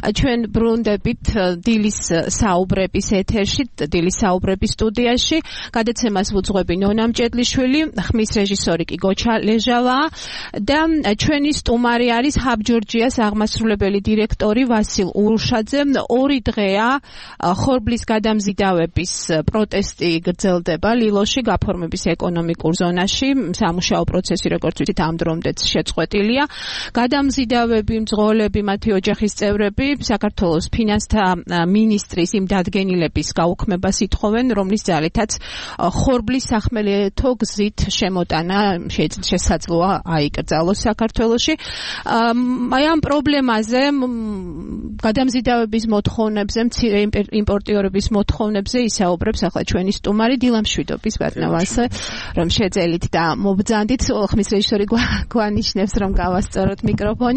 ჩვენ ბრუნდებით დილის საუბრების ეთერში, დილის საუბრების სტუდიაში. გადაცემას ვუძღვები ნონა მჭედლიშვილი, ხმის რეჟისორი კი გოჩა ლეჟავაა და ჩვენი სტუმარი არის ჰაბ-ჯორჯიას აღმასრულებელი დირექტორი ვასილ ურუშაძე. 2 დღეა ხორბლის გადამზიდავების პროტესტი გრძელდება ლილოში, გაფორმების ეკონომიკურ ზონაში. სამუშაო პროცესი, როგორც ვიცით, ამ დრომდეც შეწყვეტილია. გადამზიდავები, მძღოლები, მათი ოჯახის წევრები საქართველოს ფინანსთა მინისტრის იმ დადგენილების გაუქმებას ითხოვენ, რომლის ძალითაც ხორბლის სახმელეთო გზით შემოტანა შესაძლოა აიკრძალოს საქართველოში. აი ამ პრობლემაზე, გადამზიდავების მოთხოვნებზე, მცირე იმპორტიორების მოთხოვნებზე ისაუბრებს ახლა ჩვენი სტუმარი დილამ შვიდობის ბატონავასე, რომ შეძელით და მობრძანდით. ხმის რეჟისორი გვანიშნებს, რომ გავასწოროთ მიკროფონი.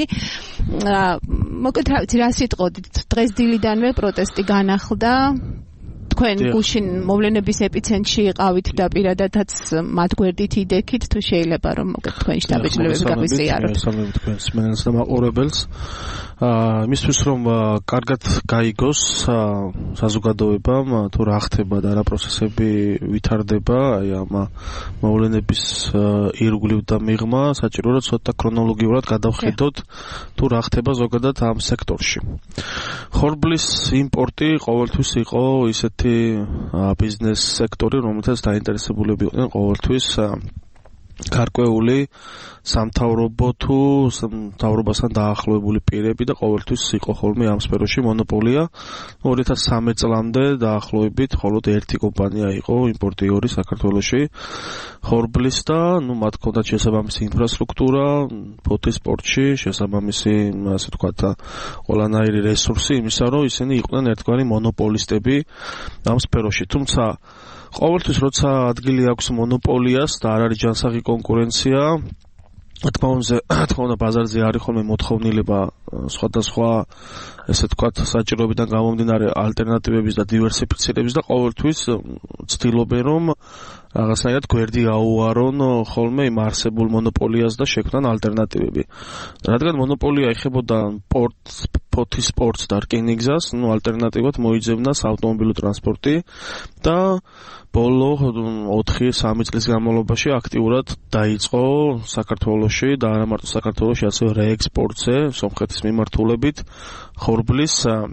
მოკლედ რა სიტყოდით, დღეს დილიდანვე პროტესტი განახლდა. თქვენ გუშინ მოვლენების ეპიცენტრში იყავით და პირადადაც მათ გვერდით იდექით, თუ შეიძლება რომ მოკლედ თქვენი შტაბ-ბიჭებები გაგვიზიაროთ. მოგესალმებით თქვენს მენელს და მაყურებელს. იმისთვის რომ კარგად გაიგოს საზოგადოებამ თუ რა ხდება და რა პროცესები ვითარდება, აი ამ მოვლენების ირგვლივ და მიღმა, საჭირო რომ ცოტა ქრონოლოგიურად გადავხედოთ თუ რა ხდება ზოგადად ამ სექტორში. ხორბლის იმპორტი ყოველთვის იყო ისეთი ბიზნეს სექტორი, რომელთაც დაინტერესებულები იყვნენ ყოველთვის გარკვეული სამთავრობო თუ სამთავრობასთან დაახლოებული პირები და ყოველთვის იყო ხოლმე ამ სფეროში მონოპოლია. 2013 წლამდე დაახლოებით მხოლოდ ერთი კომპანია იყო იმპორტიორი საქართველოში ხორბლის და მათ ჰქონდათ შესაბამისი ინფრასტრუქტურა, ფოთის სპორტში, შესაბამისი ასე ვთქვათ ყველანაირი რესურსი იმისა, რომ ისინი იყვნენ ერთგვარი მონოპოლისტები ამ სფეროში. თუმცა ყოველთვის როცა ადგილი აქვს მონოპოლიას და არ არის ჯანსაღი კონკურენცია, თქმა უნდა ბაზარზე არის ხოლმე მოთხოვნილება სხვადასხვა ესე ვთქვათ საჭიროებიდან გამომდინარე ალტერნატივების და დივერსიფიცირების და ყოველთვის ცდილობენ რომ რაღაცნაირად გვერდი აუარონ ხოლმე იმ არსებულ მონოპოლიას და შექმნან ალტერნატივები. რადგან მონოპოლია ეხებოდა ფოთის სპორტს და რკინიგზას, ალტერნატივად მოიძებნა საავტომობილო ტრანსპორტი და ბოლო 4-3 წლის განმავლობაში აქტიურად დაიწყო საქართველოში და არა მარტო საქართველოში, ასევე რეექსპორტზე, სომხეთის მიმართულებით ხორბლის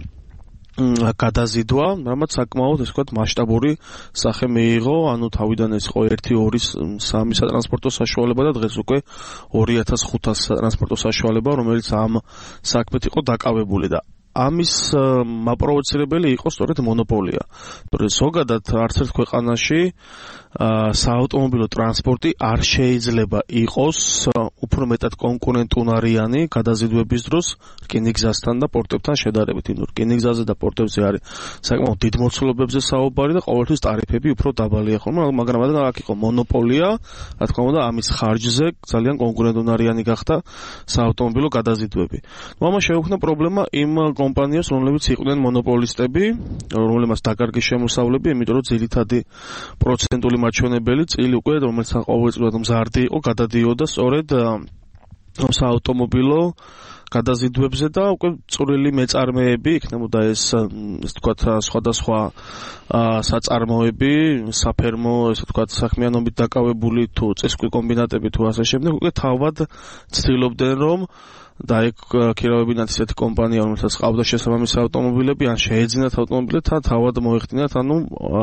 გადაზიდვა, რამაც საკმაოდ ესე ვთქვათ მასშტაბური სახე მიიღო, ანუ თავიდან ეს იყო 1-2-3 სატრანსპორტო საშუალება და დღეს უკვე 2500 სატრანსპორტო საშუალება, რომელიც ამ საქმეთ იყო დაკავებული და ამის მაპროვოცირებელი იყო სწორედ მონოპოლია. თორე ზოგადად არც ერთ ქვეყანაში საავტომობილო ტრანსპორტი არ შეიძლება იყოს უფრო მეტად კონკურენტუნარიანი გადაზიდვების დროს რკინიგზასთან და პორტებთან შედარებით. რკინიგზაზე და პორტებზე არის საკმაოდ დიდ მოცულობებზე საუბარი და ყოველთვის ტარიფები უფრო დაბალია ხოლმე, მაგრამ რადგან აქ იყო მონოპოლია, რა თქმა უნდა, ამის ხარჯზე ძალიან კონკურენტუნარიანი გახდა საავტომობილო გადაზიდვები. ამას შეუქმნა პრობლემა იმ კომპანიას, რომლებიც იყვნენ მონოპოლისტები, რომლებმაც დაკარგი შემოსავლები, იმიტომ რომ ძირითადი პროცენტული მაჩვენებელი წილი უკვე, რომელიც ყოველწლიურად მზარდი იყო, გადადიოდა სწორედ საავტომობილო გადაზიდვებზე და უკვე წვრილი მეწარმეები იქნებოდა ეს ვთქვათ სხვადასხვა საწარმოები, საფერმო, ესე ვთქვათ საქმიანობით დაკავებული თუ წესკვი კომბინატები თუ ასე შემდეგ, უკვე თავად ცდილობდნენ რომ და ეგ ქირავებინათ ისეთი კომპანია, რომელსაც ყავდა შესაბამისი ავტომობილები, ან შეეძინათ ავტომობილები და თავად მოეხდინათ, ანუ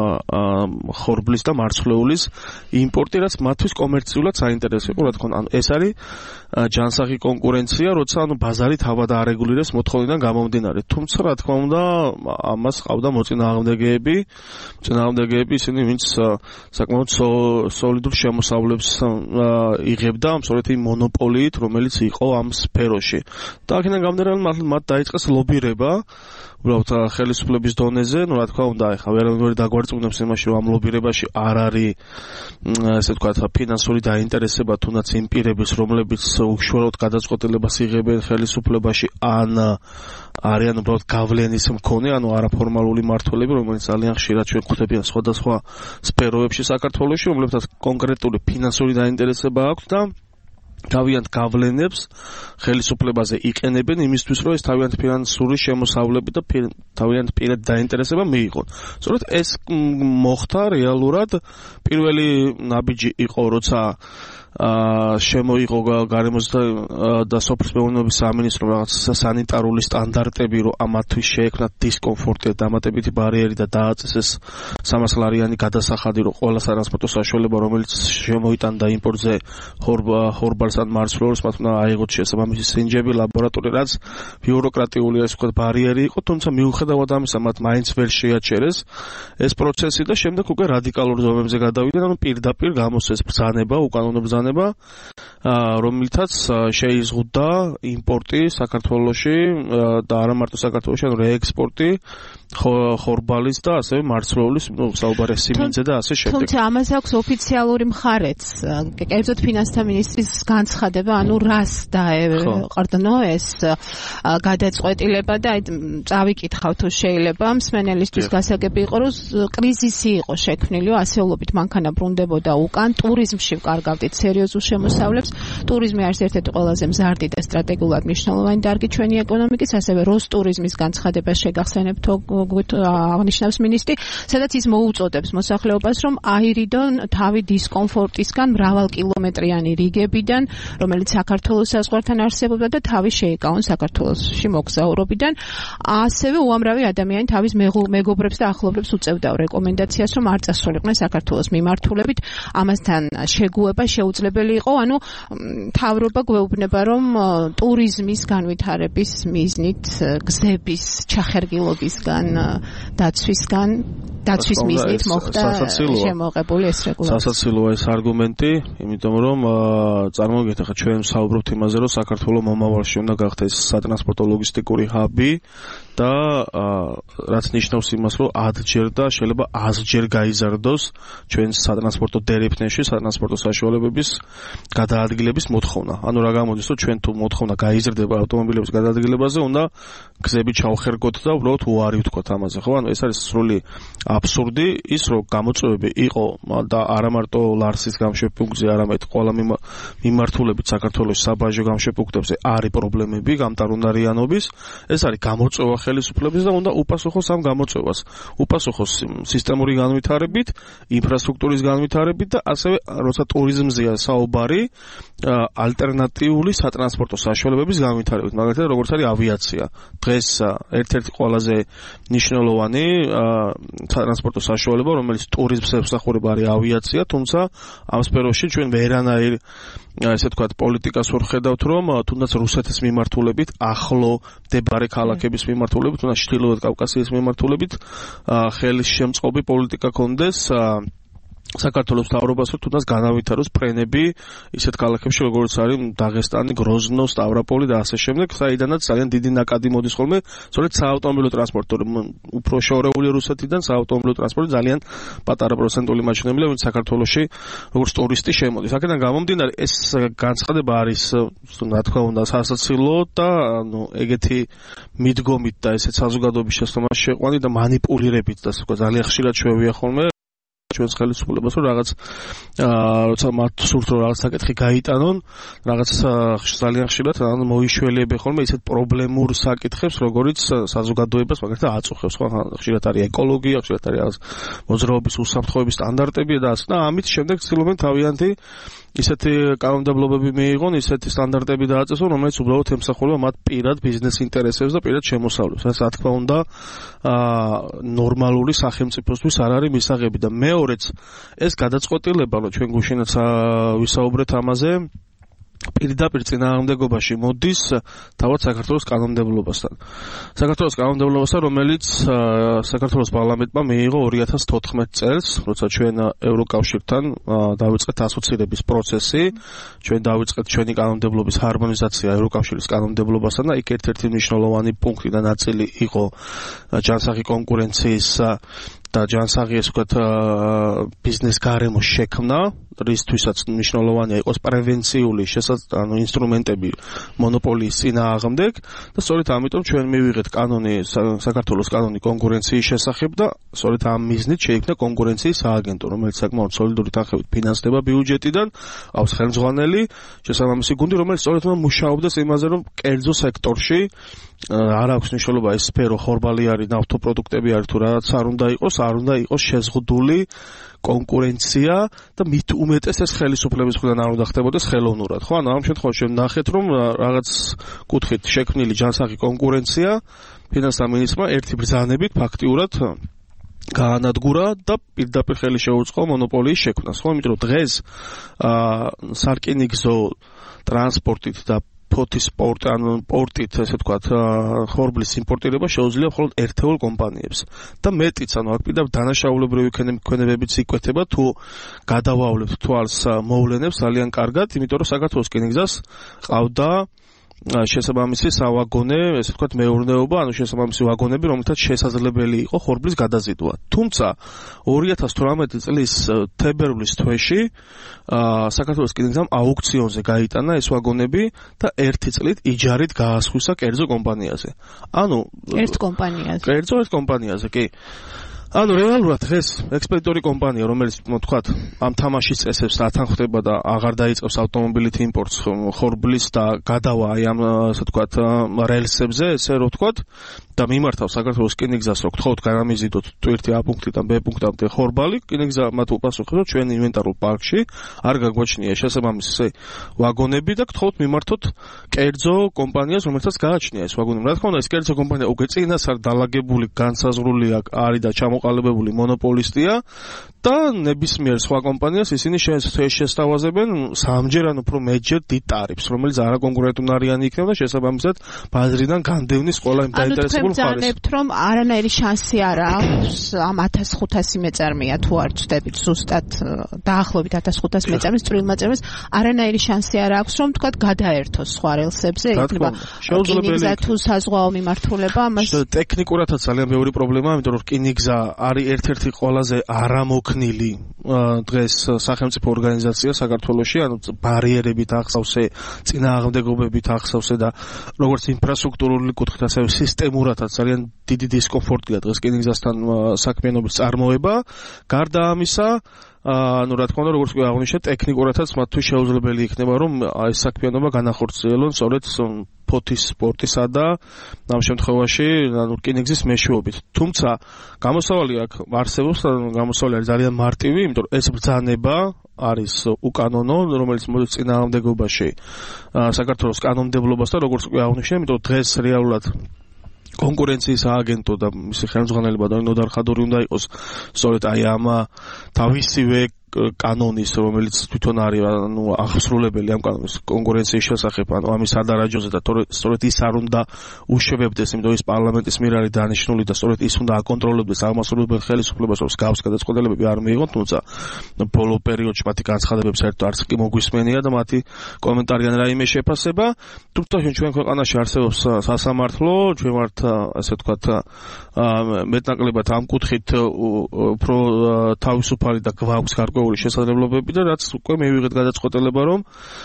ხორბლის და მარცვლეულის იმპორტი, რაც მათთვის კომერციულად საინტერესო იყო, რა თქმა უნდა, ანუ ეს არის ჯანსაღი კონკურენცია, როცა ანუ ბაზარი თავად არეგულირებს მოთხოვნიდან გამომდინარე. თუმცა, რა თქმა უნდა, ამას ყავდა მოწინააღმდეგეები, ისინი ვინც საკმაოდ სოლიდურ შემოსავლებს იღებდა, სწორედ იმ მონოპოლიით, რომელიც იყო ამ სფეროში. და აქედან გამომდინარე მათ დაიწყეს ლობირება უბრალოდ ხელისუფლების დონეზე, რა თქმა უნდა, ეხლა ვერავინ დაგვარწმუნებს იმაში, რომ ამ ლობირებაში არ არის ესე ვთქვათ ფინანსური დაინტერესება, თუნდაც იმ პირების, რომლებიც უშუალოდ გადაწყვეტილებას იღებენ ხელისუფლებაში, ან არიან უბრალოდ გავლენის მქონე, ანუ არაფორმალური მმართველები, რომელიც ძალიან ხშირად ჩვენ გვხვდებიან სხვადასხვა სფეროებში საქართველოში, რომლებსაც კონკრეტული ფინანსური დაინტერესება აქვს და თავიანთ გავლენებს ხელისუფლებაზე იყენებენ იმისთვის, რომ ეს თავიანთ ფინანსური შემოსავლები და თავიანთ პირად დაინტერესება მიიღონ. სწორედ ეს მოხდა რეალურად პირველი ნაბიჯი იყო, როცა შემოიღო გარემოს და სოფლის მეურნეობის სამინისტრო რაღაც სანიტარული სტანდარტები, რომ ამათთვის შეექმნათ დისკომფორტი და დამატებითი ბარიერი და დააწესეს 300 ლარიანი გადასახადი, რომ ყველა ტრანსპორტო საშუალება, რომელიც შემოიტანდა იმპორტზე ხორბალს ან მარცვლეულს, მათ უნდა აიღოთ შესაბამისი სინჯები, ლაბორატორია, რაც ბიუროკრატიული ასე ვთქვათ ბარიერი იყო, თუმცა მიუხედავად ამისა, მათ მაინც ვერ შეაჩერეს ეს პროცესი და შემდეგ უკვე რადიკალურ ზომებზე გადავიდნენ, ანუ პირდაპირ გამოსცეს ბრძანება, უკანონო ბრძანება, რომელთაც შეიზღუდა იმპორტი საქართველოში და არა მარტო საქართველოში, ანუ რეექსპორტი ხორბალის და ასევე მარცვლეულის, საუბარია სიმინძე და ასე შემდეგ. თუმცა ამას აქვს ოფიციალური მხარეც, კერძოდ ფინანსთა მინისტრის განცხადება, ანუ რას დაეყრდნო ეს გადაწყვეტილება და წავიკითხავ თუ შეიძლება მსმენელისთვის გასაგები იყო, რომ კრიზისი იყო შექმნილი, ასეულობით მანქანა ბრუნდებოდა უკან, ტურიზმში ვკარგავდით სერიოზულ შემოსავლებს. ტურიზმი არის ერთ-ერთი ყველაზე მზარდი და სტრატეგიულად მნიშვნელოვანი დარგი ჩვენი ეკონომიკის, ასევე როსტურიზმის განცხადება შეგახსენებთ აღნიშნავს მინისტრი, სადაც ის მოუწოდებს მოსახლეობას, რომ აირიდონ თავი დისკომფორტისგან მრავალკილომეტრიანი რიგებიდან, რომელიც საქართველოს საზღვართან არსებობდა და თავი შეეკავონ საქართველოში მოგზაურობიდან. ასევე უამრავი ადამიანი თავის მეგობრებს და ახლობლებს უწევდა რეკომენდაციას, რომ არ წასულიყვნენ საქართველოს მიმართულებით. ამასთან შეგუება შეუძლებელი იყო, ანუ მთავრობა გვეუბნება, რომ ტურიზმის განვითარების მიზნით გზების ჩახერგილობისგან დაცვის მიზნით მოხდა შემოღებული ეს რეგულაცია. სასაცილოა ეს არგუმენტი, იმიტომ რომ წარმოგიდგენთ, ახლა ჩვენ საუბრობთ იმაზე, რომ საქართველოს მომავალში უნდა გახდეს სატრანსპორტო ლოგისტიკური ჰაბი და რაც ნიშნავს იმას, რომ 10-ჯერ და შეიძლება 100-ჯერ გაიზარდოს ჩვენ სატრანსპორტო დერეფნეში სატრანსპორტო საშუალებების გადაადგილების მოთხოვნა. ანუ რა გამოდის, რომ ჩვენ თუ მოთხოვნა გაიზრდება ავტომობილების გადაადგილებაზე, უნდა გზები ჩავხერგოთ და უბრალოდ უარი ვთქვათ ამაზე, ხო? ანუ ეს არის სრული აბსურდი, ის რომ გამოწვევები იყო და არა მარტო ლარსის გამშეფუგზე, არამედ ყველა მიმართულებით საქართველოს საბაჟო გამშეფუგებზე არის პრობლემები გამტარუნარიანობის, ეს არის გამოწვევა ხელისუფლების და უნდა უპასუხოს ამ გამოწვევას. უპასუხოს სისტემური განვითარებით, ინფრასტრუქტურის განვითარებით და ასევე როცა ტურიზმზეა საუბარი, ალტერნატიული სატრანსპორტო საშუალებების განვითარებით, მაგალითად როგორც არის ავიაცია. დღეს ერთ-ერთი ყველაზე მნიშვნელოვანი სატრანსპორტო საშუალება, რომელიც ტურიზმს ემსახურება, არის ავიაცია, თუმცა ამ სფეროში ჩვენ ვერანაირ ესე ვთქვათ პოლიტიკას ვერ ხედავთ, რომ თუნდაც რუსეთის მიმართულებით, ახლო მდებარე ქალაქების მიმართულებით, თუნდაც ჩრდილოეთ კავკასიის მიმართულებით ხელისშემწყობი პოლიტიკა კონდეს საქართველოს მთავრობას, რომ თუნდაც განავითაროს ფრენები ისეთ ქალაქებში, როგორც არის დაღესტანი, გროზნო, სტავროპოლი და ასე შემდეგ, საიდანაც ძალიან დიდი ნაკადი მოდის ხოლმე, სწორედ საავტომობილო ტრანსპორტი, უფრო შორეული რუსეთიდან საავტომობილო ტრანსპორტი ძალიან პატარა პროცენტული მაჩვენებელია, ვინც საქართველოში როგორც ტურისტი შემოდის. აქედან გამომდინარე, ეს განცხადება არის, რა თქმა უნდა, სასაცილო და ეგეთი მიდგომით და ესეც საზოგადოების შესწრომაში შეყვანი და манипуლირებით და ასე ვთქვათ, ძალიან ხშირად შევია ხოლმე ჩვენს ხელისუფლებას, რომ რაღაც როცა მათ სურთ რომ რაღაც საკითხი გაიტანონ, რაღაც ძალიან ხშირად მოიშველებენ ხოლმე ისეთ პრობლემურ საკითხებს, როგორიც საზოგადოებას მაგალითად აწუხებს, ხო? ხშირად არის ეკოლოგია, ხშირად არის რაღაც მოძრაობის უსაფრთხოების სტანდარტები და ასე და ამით შემდეგ ცდილობენ თავიანთი ისეთი კანონმდებლობები მიიღონ, ისეთი სტანდარტები დააწესონ, რომელიც უბრალოდ ემსახურება მათ პირად ბიზნეს ინტერესებს და პირად შემოსავლებს. რა თქმა უნდა, ნორმალური სახელმწიფოსთვის არ არის მისაღები და მეორეც ეს გადაწყვეტილება, რომ ჩვენ გუშინაც ვისაუბრეთ ამაზე, პირდაპირ წინააღმდეგობაში მოდის თავად საქართველოს კანონმდებლობასთან. საქართველოს კანონმდებლობასთან, რომელიც საქართველოს პარლამენტმა მიიღო 2014 წელს, როცა ჩვენ ევროკავშირთან დავიწყეთ ასოცირების პროცესი, ჩვენ დავიწყეთ ჩვენი კანონმდებლობის ჰარმონიზაცია ევროკავშირის კანონმდებლობასთან და იქ ერთ-ერთი მნიშვნელოვანი პუნქტი და ნაწილი იყო ჯანსაღი კონკურენციის და ჯანსაღი ეს ვთქვათ ბიზნეს გარემოს შექმნა, რისთვისაც მნიშვნელოვანია იყოს პრევენციული ინსტრუმენტები მონოპოლიის წინააღმდეგ და სწორედ ამიტომ ჩვენ მივიღეთ კანონი, საქართველოს კანონი კონკურენციის შესახებ და სწორედ ამ მიზნით შეიქმნა კონკურენციის სააგენტო, რომელიც საკმაოდ სოლიდური თანხებით ფინანსდება ბიუჯეტიდან, აქვს ხელმძღვანელი შესაბამისი გუნდი, რომელიც სწორედ მუშაობს იმაზე, რომ კერძო სექტორში არ აქვს მნიშვნელობა ეს სფერო ხორბალი არის, ნავთობპროდუქტები არის თუ რაღაც არ უნდა იყოს შეზღუდული კონკურენცია და მით უმეტეს ეს ხელისუფლების მხრიდან არ უნდა ხდებოდეს ხელოვნურად, ხო? ანუ ამ შემთხვევაში ნახეთ, რომ რაღაც კუთხით შექმნილი ჯანსაღი კონკურენცია ფინანსთა მინისტრმა ერთი ბრძანებით ფაქტიურად გაანადგურა და პირდაპირ ხელი შეუწყო მონოპოლიის შექმნას, ხო? იმიტომ რომ დღეს სარკინიგზო ტრანსპორტით და ფოთის პორტით, ესე ვთქვათ, ხორბლის იმპორტირება შეუძლია მხოლოდ ერთეულ კომპანიებს. და მეტიც, ანუ აქ პირდაპირ დანაშაულებრივი ქონებებიც იკვეთება, თუ გადავავლებთ თვალს მოვლენებს ძალიან კარგად, იმიტომ რომ საქართველოს რკინიგზას ყავდა შესაბამისი სავაგონე, ესე ვთქვათ, მეურნეობა, ანუ შესაბამისი ვაგონები, რომელთაც შესაძლებელი იყო ხორბლის გადაზიდვა. თუმცა 2018 წლის თებერვლის თვეში საქართველოს რკინიგზამ აუქციონზე გაიტანა ეს ვაგონები და ერთი წლით იჯარით გაასხვისა კერძო კომპანიაზე. ანუ ერთ კომპანიაზე. ერთ კომპანიაზე, კი. ანუ რეალურად დღეს ექსპედიტორი კომპანია, რომელიც თქვათ ამ თამაშის წესებს ათანხმდება და აღარ დაიწყებს ავტომობილით იმპორტს ხორბლის და გადავა აი ამ ასე ვთქვათ რელსებზე, ესე რომ ვთქვათ და მიმართავს საქართველოს რკინიგზას, რომ გთხოვთ განამიზიდოთ თვირთი A პუნქტიდან B პუნქტამდე ხორბალი, რკინიგზა მათ უპასუხებს, ჩვენ ინვენტარულ პარკში არ გაგვაჩნია შესაბამისი ვაგონები და გთხოვთ მიმართოთ კერძო კომპანიას, რომელსაც გააჩნია ეს ვაგონები. რა თქმა უნდა, ეს კერძო კომპანია უკვე წინასწარ დალაგებული, განსაზღვრული არის და ჩამოყალიბებული მონოპოლისტია და ნებისმიერ სხვა კომპანიას ისინი შესთავაზებენ სამჯერ ან უფრო მეტჯერ დიდ ტარიფს, რომელიც არაკონკურენტუნარიანი იქნება და შესაბამისად ბაზრიდან განდევნის ყველა იმ დაინტერესებულ მხარეს. ანუ თქვენ რომ არანაირი შანსი არ აქვს ამ 1500 მეწარმეა თუ არ ვწდებით ზუსტად დაახლოებით 1500 მეწარმეს წვრილმაწარმეს არანაირი შანსი არ აქვს რომ თქვათ გადაერთოს სხვა რელსებზე, იქნება რკინიგზა თუ საზღვაო მიმართულება, ამას ტექნიკურადაც ძალიან ბევრი პრობლემაა, იმიტომ რომ რკინიგზა არის ერთ-ერთი ყველაზე არამოქნილი დღეს სახელმწიფო ორგანიზაცია საქართველოში, ანუ ბარიერებით ახსავსე, წინააღმდეგობებით ახსავსე და როგორც ინფრასტრუქტურული კუთხით, ასევე სისტემურადაც ძალიან დიდი დისკომფორტია დღეს რკინიგზასთან საქმიანობის წარმოება. გარდა ამისა, ანუ რა თქმა უნდა, როგორც კი აღნიშნეთ, ტექნიკურადაც მათთვის შეუძლებელი იქნება, რომ ეს საქმიანობა განახორციელონ სწორედ ფოთის სპორტისა და ამ შემთხვევაში ანუ რკინიგზის მეშვეობით. თუმცა გამოსავალი აქ არსებობს, გამოსავალი არის ძალიან მარტივი, იმიტომ რომ ეს ბრძანება არის უკანონო, რომელიც მოდის წინააღმდეგობაში საქართველოს კანონმდებლობას და როგორც კი აღნიშნე, იმიტომ რომ დღეს რეალურად კონკურენციის სააგენტო და მისი ხელმძღვანელობა და ნოდარ ხადური უნდა იყოს სწორედ აი ამ თავისივე კანონის, რომელიც თვითონ არის ანუ აღსრულებელი ამ კანონის კონკურენციის შესახებ, ანუ ამის ადარაჯოზე და სწორედ ის არ უნდა უშვებდეს, იმიტომ ის პარლამენტის მიერ არის დანიშნული და სწორედ ის უნდა აკონტროლებდეს აღმასრულებელ ხელისუფლებას, რომ გავს გადაწყვეტილებები არ მიიღონ, თუმცა ბოლო პერიოდში მათი განცხადებები საერთოდ არც კი მოგვისმენია და მათი კომენტარი ან რაიმე შეფასება. თუმცა ჩვენ ქვეყანაში არსებობს სასამართლო, ჩვენ ვართ ასე ვთქვათ მეტნაკლებად ამ კუთხით უფრო თავისუფალი და გვაქვს გარკვეული შესაძლებლობები და რაც უკვე მივიღეთ გადაწყვეტილება, რომ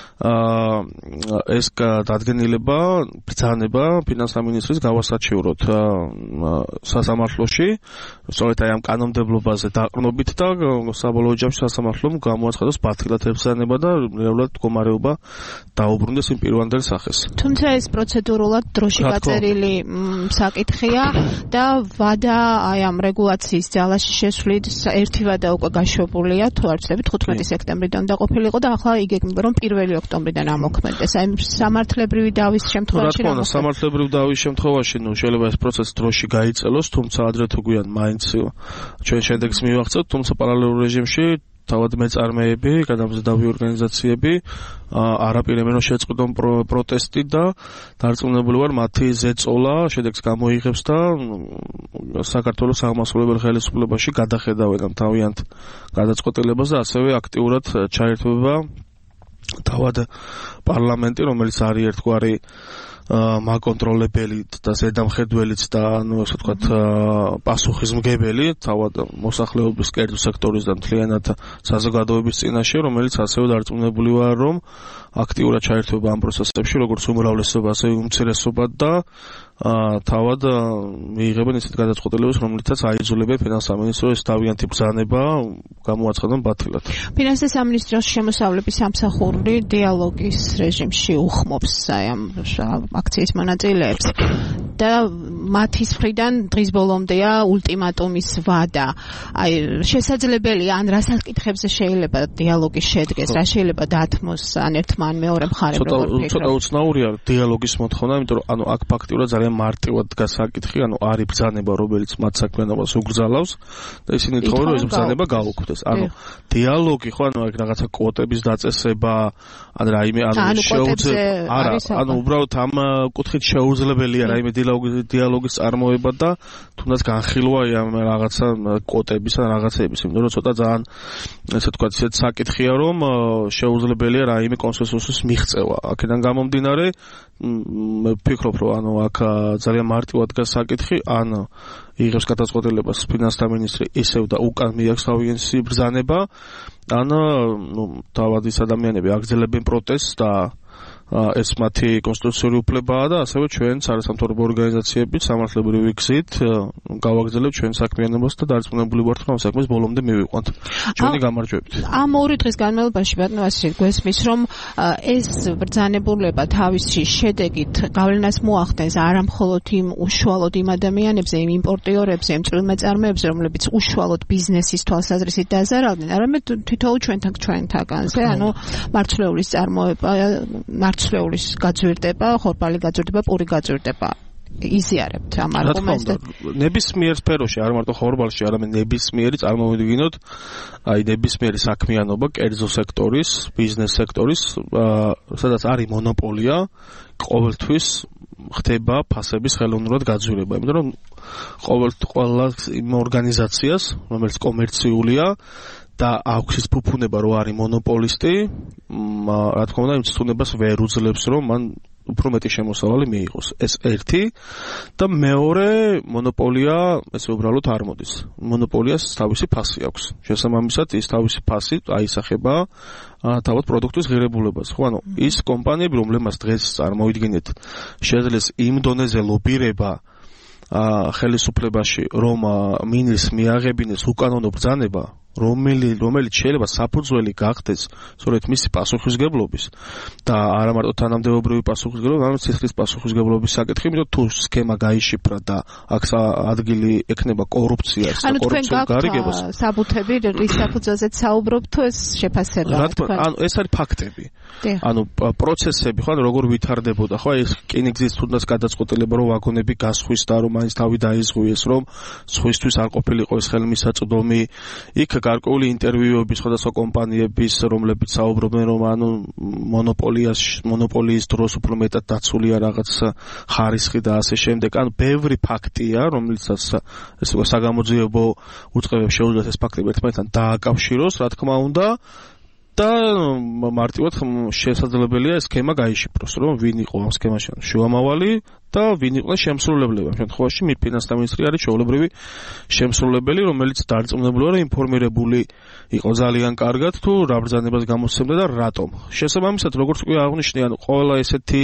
ეს დადგენილება, ბრძანება ფინანსთა მინისტრის გავასაჩივროთ სასამართლოში, სწორედ აი ამ კანონმდებლობაზე დაყრდნობით და საბოლოო ჯამში სასამართლომ გამოაცხადოს ბათილად ებრძანება და რეალურად მდგომარეობა დაუბრუნდეს იმ პირვანდელ სახეს. თუმცა ეს პროცედურულად დროში გაწერილი საკითხია და ვადა აი ამ რეგულაციის ძალაში შესვლით ერთი ვადა უკვე გაშვებულია, თუ არ ვცდებით 15 სექტემბრიდან უნდა ყოფილიყო და ახლა იგეგმება რომ 1 ოქტომბრიდან ამოქმედდეს. აი სამართლებრივი დავის შემთხვევაში რა თქმა უნდა, სამართლებრივი დავის შემთხვევაში შეიძლება ეს პროცესი დროში გაიწელოს, თუმცა ადრე თუ გვიან მაინც ჩვენ შედეგს მივახცევთ, თუმცა პარალელურ რეჟიმში თავად მეწარმეები, გადამზიდავი ორგანიზაციები არაპირებენ რომ შეწყვიტონ პროტესტი და დარწმუნებული ვარ მათი ზეწოლა შედეგს გამოიღებს და საქართველოს აღმასრულებელ ხელისუფლებაში გადახედავენ ამ თავიანთ გადაწყვეტილებას და ასევე აქტიურად ჩაერთვება თავად პარლამენტი, რომელიც არის ერთგვარი მაკონტროლებელიც და ზედამხედველიც და ანუ ასე ვთქვათ პასუხისმგებელი თავად მოსახლეობის კერძო სექტორის და მთლიანად საზოგადოების წინაშე, რომელიც ასევე დარწმუნებული ვარ, რომ აქტიურად ჩაერთვება ამ პროცესებში, როგორც უმრავლესობა, ასევე უმცირესობა და თავად მიიღებენ ისეთ გადაწყვეტილებებს, რომლითაც აიძულებენ ფინანსთა სამინისტროს თავიანთი ბრძანება გამოაცხადონ ბათილად. ფინანსთა სამინისტროს შემოსავლების სამსახური დიალოგის რეჟიმში უხმობს ამ აქციის მონაწილეებს და მათის მხრიდან დღის ბოლომდეა ულტიმატუმის ვადა. აი შესაძლებელია ან რა საკითხებზე შეიძლება დიალოგის შედგეს, რა შეიძლება დათმოს ან ერთმა ან მეორე მხარემ როგორ ფიქრობთ? ცოტა უცნაურია დიალოგის მოთხოვნა, იმიტომ რომ ანუ აქ ფაქტიურად ძალიან მარტივად დგას საკითხი, ანუ არის ბრძანება, რომელიც მათ საქმიანობას უგრძალავს და ისინი თხოვენ, რომ ეს ბრძანება გაუქმდეს. ანუ დიალოგი ხო, ანუ აქ რაღაცა კვოტების დაწესება, ან რაიმე, ანუ შეუძლებელი არა, ანუ უბრალოდ ამ კუთხით შეუძლებელია რაიმე დიალოგის წარმოება და თუნდაც განხილვა ამ რაღაცა კვოტების ან რაღაცების, იმიტომ რომ ცოტა ძალიან ესე ვთქვათ, ისეთ საკითხია, რომ შეუძლებელია რაიმე კონსენსუსის მიღწევა. აქედან გამომდინარე, მე ვფიქრობ, რომ ანუ აქ ძალიან მარტივად დგას საკითხი, ან იღებს გადაწყვეტილებას ფინანსთა მინისტრი ისევ და უკან მიაქვს თავიანთი ბრძანება, ან თავად ის ადამიანები აგრძელებენ პროტესტს და ეს მათი კონსტიტუციური უფლებაა და ასევე ჩვენ არასამთავრობო ორგანიზაციებით სამართლებრივი გზით გავაგრძელებთ ჩვენ საქმიანობას და დარწმუნებული ვართ, რომ საქმეს ბოლომდე მივიყვანთ. ჩვენი გამარჯვებით. ამ ორი დღის განმავლობაში ბატონო ვასილი გვესმის, რომ ეს ბრძანებულება თავისი შედეგით გავლენას მოახდენს არა მხოლოდ იმ უშუალოდ იმ ადამიანებზე, იმ იმპორტიორებზე, იმ წვრილმეწარმეებზე, რომლებიც უშუალოდ ბიზნესის თვალსაზრისით დაზარალდნენ, არამედ თითოეულ ჩვენთაგანზე, ანუ მარცვლეულის წარმოება, მარცვლეულის გაძვირდება, ხორბალი გაძვირდება, პური გაძვირდება. იზიარებთ ამ არგუმენტს. ნებისმიერ სფეროში, არ მარტო ხორბალში, არამედ ნებისმიერი წარმოვიდგინოთ, აი ნებისმიერი საქმიანობა, კერძო სექტორის, ბიზნეს სექტორის, სადაც არის მონოპოლია, ყოველთვის ხდება ფასების ხელოვნურად გაძვირება. იმიტომ რომ ყველა იმ ორგანიზაციას, რომელიც კომერციულია და აქვს ის ფუფუნება, რომ არის მონოპოლისტი, რა თქმა უნდა, იმ ცდუნებას ვერ უძლებს, რომ მან უფრო მეტი შემოსავალი მიიღოს. ეს ერთი და მეორე მონოპოლია, ესე უბრალოდ არ მოდის. მონოპოლიას თავისი ფასი აქვს. შესაბამისად, ის თავისი ფასი აისახება თავად პროდუქტის ღირებულებას. ხო, ანუ ის კომპანიები, რომლებმაც დღეს წარმოვიდგინეთ, შეძლეს იმ დონეზე ლობირება ხელისუფლებაში, რომ მინის მიაღებინეს უკანონო ბრძანება, რომელიც შეიძლება საფუძველი გახდეს სწორედ მისი პასუხისგებლობის და არა მარტო თანამდებობრივი პასუხისგებლობა, არამედ სისხლის პასუხისგებლობის საკითხი, იმიტომ თუ სქემა გაიშიფრა და აქ ადგილი ექნება კორუფციას და კორუფციულ გარიგებას. ანუ თქვენ გაქვთ საბუთები, რის საფუძველზეც საუბრობთ, თუ ეს შეფასებაა თქვენ? ანუ ეს არის ფაქტები. ანუ პროცესები, ხო, როგორ ვითარდებოდა, ხო, ეს რკინიგზის თუნდაც გადაწყვეტილება, რომ ვაგონები გასხვის და რომ მაინც თავი დაიზღვიეს, რომ სხვისთვის არ ყოფილიყო ეს ხელმისაწვდომი, იქ გარკვეული ინტერვიუები სხვადასხვა კომპანიების, რომლებიც საუბრობენ, რომ ანუ მონოპოლიის დროს უფრო მეტად დაცულია რაღაც ხარისხი და ასე შემდეგ. ანუ ბევრი ფაქტია, რომელიცაც ესე ვთქვათ, საგამოძიებო უწყებებს შეუძლიათ ეს ფაქტები ერთმანეთთან დააკავშიროს, რა თქმა უნდა. და მარტივად შესაძლებელია ეს სქემა გაიშიფროს, რომ ვინ იყო ამ სქემაში შუამავალი და ვინ იყო შემსრულებლები. ამ შემთხვევაში ფინანსთა მინისტრი არის ჩვეულებრივი შემსრულებელი, რომელიც დარწმუნებულია, რომ ინფორმირებული იყო ძალიან კარგად თუ რა ბრძანებას გამოსცემდა და რატომ. შესაბამისად, როგორც კი აღნიშნე, ანუ ყველა ესეთი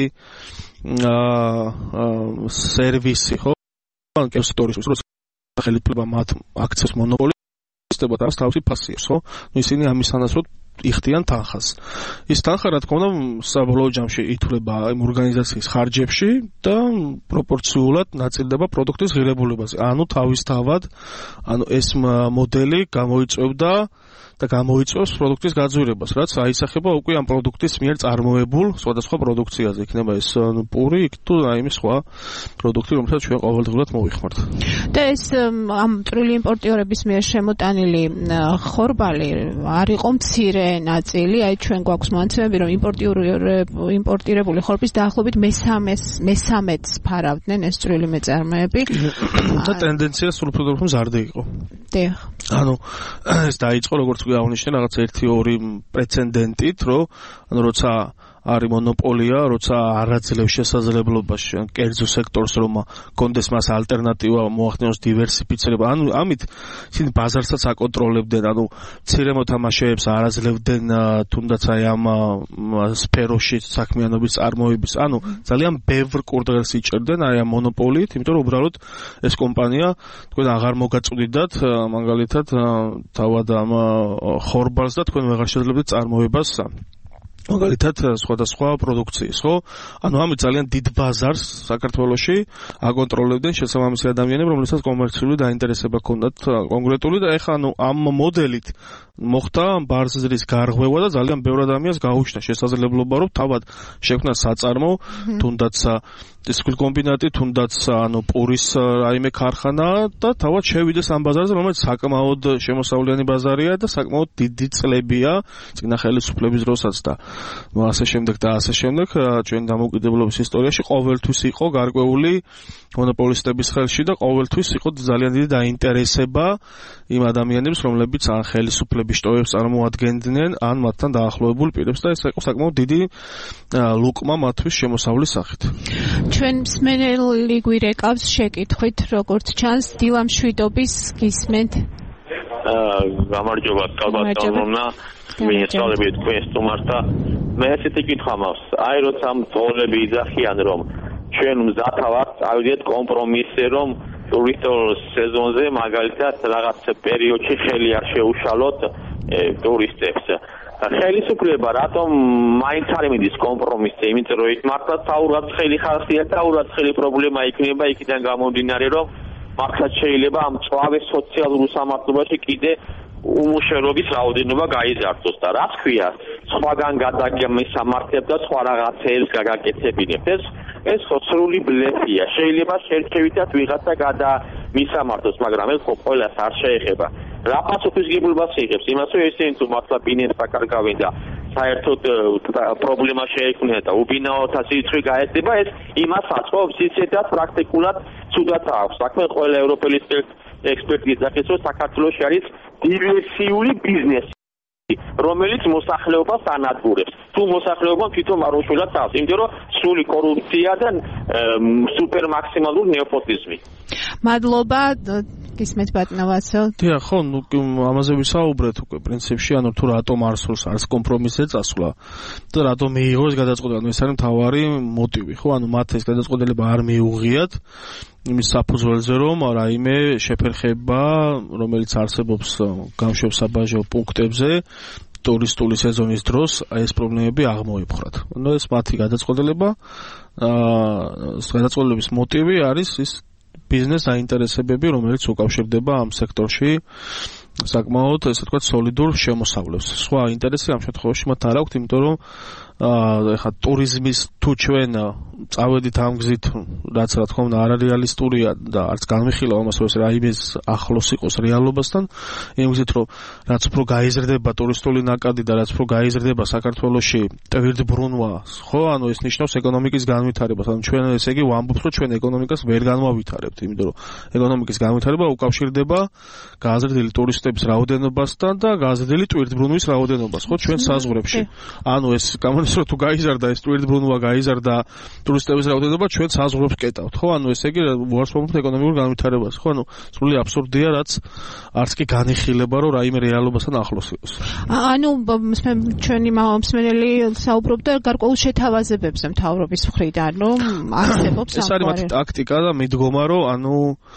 სერვისი, ხო, ბანკების სექტორის, როცა ხელისუფლება მათ აქციებს მონოპოლისტებად არის თავისი ფასიებს, ხო? ისინი ამის თანახმად იხდიან თანხას. ის თანხა, რა თქმა უნდა, საბოლოო ჯამში ითვლება იმ ორგანიზაციის ხარჯებში და პროპორციულად ნაწილდება პროდუქტის ღირებულებაზე. ანუ თავისთავად, ანუ ეს მოდელი გამოიწვევდა და გამოიწვევს პროდუქტის გაძვირებას, რაც აისახება უკვე ამ პროდუქტის მიერ წარმოებულ სხვადასხვა პროდუქციაზე. იქნება ეს პური, იქ თუ რაიმე სხვა პროდუქტი, რომელსაც ჩვენ ყოველდღურად მოვიხმართ. და ეს ამ წვრილი იმპორტიორების მიერ შემოტანილი ხორბალი არ იყო მცირე ნაწილი, აი ჩვენ გვაქვს მონაცემები, რომ იმპორტირებული ხორბლის დაახლოებით მესამედს ფარავდნენ ეს წვრილი მეწარმეები. და ტენდენცია სრულფროდ მზარდი იყო. დიახ. ანუ ეს დაიწყო როგორც აღნიშნე რაღაც 1-2 პრეცედენტით, რომ ანუ როცა არის მონოპოლია, როცა არაძლევს შესაძლებლობაში კერძო სექტორს რომ კონდეს მას ალტერნატივა, მოახდინოს დივერსიფიცირება. ანუ ამით ისინი ბაზარსაც აკონტროლებდნენ, ანუ მცირე მოთამაშეებს არაძლევდნენ თუნდაც აი ამ სფეროში საქმიანობის წარმოების. ანუ ძალიან ბევრ კურდღელს იჭერდნენ აი ამ მონოპოლიით, იმიტომ რომ უბრალოდ ეს კომპანია თქვენ აღარ მოგაწვდიდათ მაგალითად თავად ამ ხორბალს და თქვენ ვეღარ შეძლებდით წარმოებას მაგალითად სხვადასხვა პროდუქციის, ხო? ანუ ამით ძალიან დიდ ბაზარს საქართველოში აკონტროლებდნენ შესაბამისი ადამიანები, რომლებსაც კომერციული დაინტერესება ჰქონდათ კონკრეტული და ეხლა ანუ ამ მოდელით მოხდა ბაზრის გარღვევა და ძალიან ბევრ ადამიანს გაუჩნდა შესაძლებლობა რომ თავად შექმნას საწარმო, თუნდაც ტექსტილკომბინატი, თუნდაც ანუ პურის რაიმე ქარხანა და თავად შევიდეს ამ ბაზარზე, რომელიც საკმაოდ შემოსავლიანი ბაზარია და საკმაოდ დიდი წლებია წინა ხელისუფლების დროსაც და ასე შემდეგ და ასე შემდეგ ჩვენ დამოუკიდებლობის ისტორიაში ყოველთვის იყო გარკვეული მონოპოლისტების ხელში და ყოველთვის იყო ძალიან დიდი დაინტერესება იმ ადამიანებს, რომლებიც ან ხელისუფლების შტოებს წარმოადგენდნენ, ან მათთან დაახლოებულ პირებს და ეს იყო საკმაოდ დიდი ლუკმა მათთვის შემოსავლის სახით. ჩვენ მსმენელი გვირეკავს შეკითხვით, როგორც ჩანს, დილა მშვიდობის გისმენთ. გამარჯობა, კალბატონოვნა, მიესალმებით თქვენ სტუმარს და მე ესეთი კითხვა მაქვს. აი როცა მწოლები იძახიან, რომ ჩვენ მზათა ვართ, წავიდეთ კომპრომისზე, რომ ტურისტულ სეზონზე მაგალითად რაღაც პერიოდში ხელი არ შეუშალოთ ტურისტებს. ხელისუფლება რატომ მაინც არ მიდის კომპრომისზე, იმიტომ რომ იქ მართლაც საურაცხელი ხალხია და საურაცხელი პრობლემა იქნება იქიდან გამომდინარე, რომ მართლაც შეიძლება ამ წვავე სოციალურ უსამართლობაში კიდე უმუშევრობის რაოდენობა გაიზარდოს და რა თქვია, სხვაგან გადაგემისამართებ და სხვა რაღაცეებს გაგაკეთებინებთ. ეს ხო სრული ბლეფია. შეიძლება შერჩევითად ვიღაცა გადამისამართოს, მაგრამ ეს ხო ყველას არ შეეხება. რა პასუხისგებლობას შეეხებს იმას, რომ ესენი თუ მართლა ბინებს აკარგავენ და საერთოდ პრობლემა შეექმნიან და უბინაოთა სიცხე გაეცემა, ეს იმას აწყობს ისედაც პრაქტიკულად ცუდად აქვს. საქმე ყველა ევროპელი ექსპერტი იძახის, რომ საქართველოში არის დივერსიული ბიზნესი, რომელიც მოსახლეობას ანადგურებს. თუ მოსახლეობამ თვითონ არ უშველად თავს, იმიტომ რომ სრული კორუფცია და სუპერ მაქსიმალური ნეოპოტიზმი. მადლობა, გისმენთ ბატონავაცო. დიახ, ხო, ნუ ამაზე ვისაუბრეთ უკვე პრინციპში, ანუ თუ რატომ არ სურს არც კომპრომისზე წასვლა და რატომ მიიღო ეს გადაწყვეტილება, ანუ ეს არის მთავარი მოტივი, ხო? ანუ მათ ეს გადაწყვეტილება არ მიუღიათ იმის საფუძველზე, რომ რაიმე შეფერხება, რომელიც არსებობს გამშვებ-საბაჟო პუნქტებზე ტურისტული სეზონის დროს ეს პრობლემები აღმოიფხვრათ. ანუ ეს მათი გადაწყვეტილება, გადაწყვეტილების მოტივი არის ის ბიზნეს აინტერესებები, რომელიც უკავშირდება ამ სექტორში საკმაოდ, ესე ვთქვათ, სოლიდურ შემოსავლებს. სხვა ინტერესი ამ შემთხვევაში მათ არ აქვთ, იმიტომ რომ ეხლა ტურიზმის თუ ჩვენ წავედით ამ გზით, რაც რა თქმა უნდა არარეალისტურია და არც განვიხილავ ამას, რომ ეს რაიმეს ახლოს იყოს რეალობასთან, იმ გზით რომ რაც უფრო გაიზრდება ტურისტული ნაკადი და რაც უფრო გაიზრდება საქართველოში ტვირთბრუნვა, ხო, ანუ ეს ნიშნავს ეკონომიკის განვითარებას. ანუ ჩვენ ესე იგი ვამბობთ, რომ ჩვენ ეკონომიკას ვერ განვავითარებთ, იმიტომ რომ ეკონომიკის განვითარება უკავშირდება გააზრდილი ტურისტების რაოდენობასთან და გააზრდილი ტვირთბრუნვის რაოდენობას, ხო, ჩვენ საზღვრებში. ანუ ეს გამოდის რომ თუ გაიზარდა ეს ტვირთბრუნვა, გაიზარდა ტურისტების რაოდენობა, ჩვენ საზღვრებს კეტავთ, ხო? ანუ ესე იგი ვარსკვლავობთ ეკონომიკურ განვითარებას, ხო? ანუ სრული აბსურდია, რაც არც კი განიხილება, რომ რაიმე რეალობასთან ახლოს იყოს. ანუ ჩვენი მსმენელი საუბრობდა გარკვეულ შეთავაზებებზე მთავრობის მხრიდან, რომ არსებობს ეს არის მათი ტაქტიკა და მიდგომა, რომ ანუ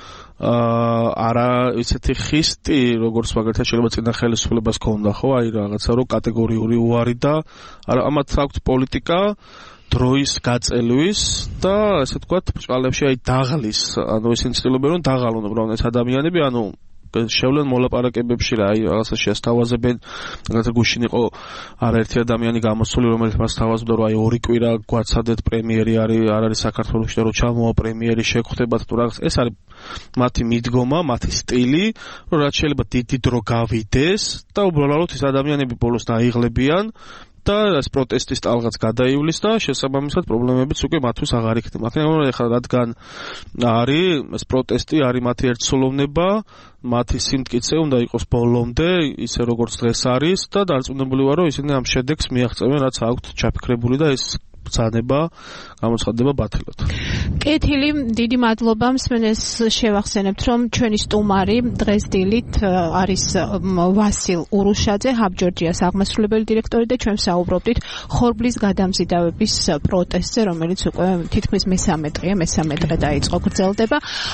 არა ისეთი ხისტი, როგორც მაგალითად შეიძლება წინა ხელისუფლებას ქონდა, ხო? აი რაღაცა რომ კატეგორიული უარი და ამათ აქვთ პოლიტიკა დროის გაწელვის და ესე ვთქვათ, ბჭყალებში აი დაღლის, ანუ ისინი ცდილობენ რომ დაღალონ უბრალოდ ეს ადამიანები, ანუ შევლენ მოლაპარაკებებში რა, აი რაღაცა შეესთავაზებენ, რაღაცა გუშინ იყო არაერთი ადამიანი გამოსული, რომელიც მას თავაზობდა, რომ აი 2 კვირა გვაცადეთ პრემიერი არ არის საქართველოში და რომ ჩამოვა პრემიერი შეგხვდებათ თუ რაღაც, ეს არის მათი მიდგომა, მათი სტილი, რომ რაც შეიძლება დიდი დრო გავიდეს და უბრალოდ ეს ადამიანები ბოლოს დაიღლებიან და ეს პროტესტის ტალღაც გადაივლის და შესაბამისად პრობლემებიც უკვე მათთვის აღარ იქნება. ახლა რადგან არის ეს პროტესტი, არის მათი ერთსოლოვნება, მათი სიმტკიცე უნდა იყოს ბოლომდე, ისე როგორც დღეს არის და დარწმუნებული ვარ, რომ ისინი ამ შედეგს მიაღწევენ, რაც აქვთ ჩაფიქრებული და ეს ბრძანება გამოცხადდება ბათილად. კეთილი, დიდი მადლობა. მსმენელს შევახსენებთ, რომ ჩვენი სტუმარი დღეს დილით არის ვასილ ურუშაძე, ჰაბ ჯორჯიას აღმასრულებელი დირექტორი და ჩვენ საუბრობდით ხორბლის გადამზიდავების პროტესტზე, რომელიც უკვე თითქმის მესამე დღე დაიწყო, გრძელდება.